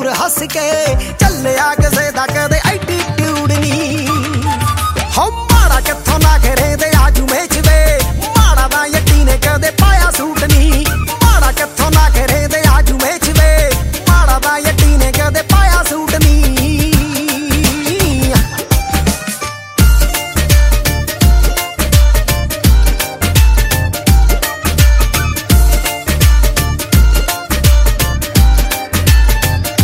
ਦੂਰ ਹੱਸ ਕੇ ਚੱਲਿਆ ਕਿਸੇ ਦਾ ਕਦੇ ਐਟੀਟਿਊਡ ਨਹੀਂ।